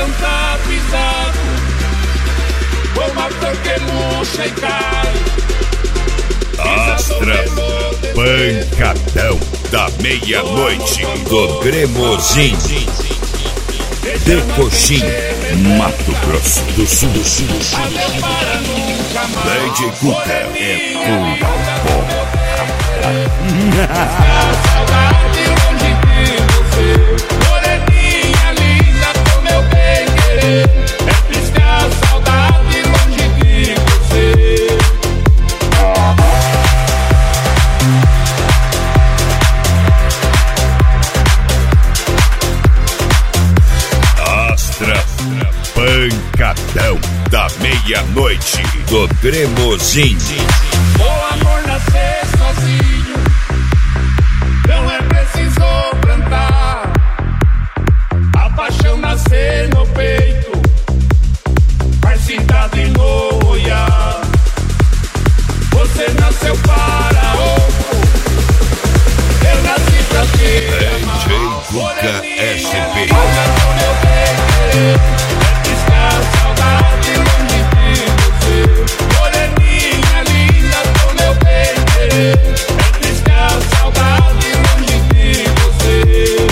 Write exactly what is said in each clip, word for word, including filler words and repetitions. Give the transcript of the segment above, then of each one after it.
canta pisado, como a flor que murcha e cai. Astra, pancadão da meia-noite do Cremosinho de Coxim, Mato Grosso do Sul, do Sul, do Sul. Lady Cuca é pura Saudade longe de você, moreninha linda do meu bem querer. É triste a saudade longe de você. Astra, pancadão da meia-noite do Cremosinho. O amor nascer sozinho, não é preciso plantar. A paixão nascer no peito, faz cidade no olhar. Você nasceu para outro, eu nasci pra te amar. D J Cuca S P. É triste a saudade longe de você, moreninha linda do meu bem querer. É triste a saudade longe de você.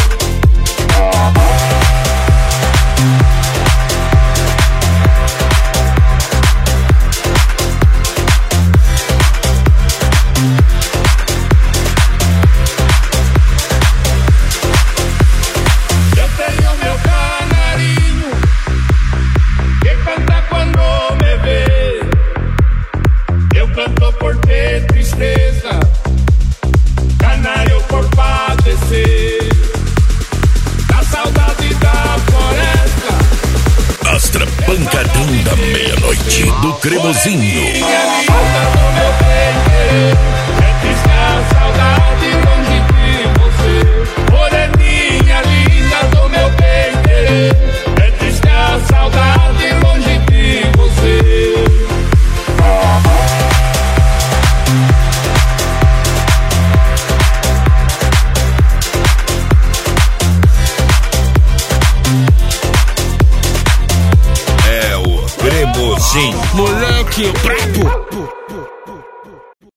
Eu tenho meu canarinho que canta quando me vê. Eu canto por ter tristeza, canário por padecer da saudade da floresta. Astra, pancadão da meia-noite do Cremosinho. Moreninha linda do meu bem querer, é triste a saudade longe de você. Moreninha linda do meu bem querer, é triste a saudade longe de você. É o Cremosinho. Moleque brabo.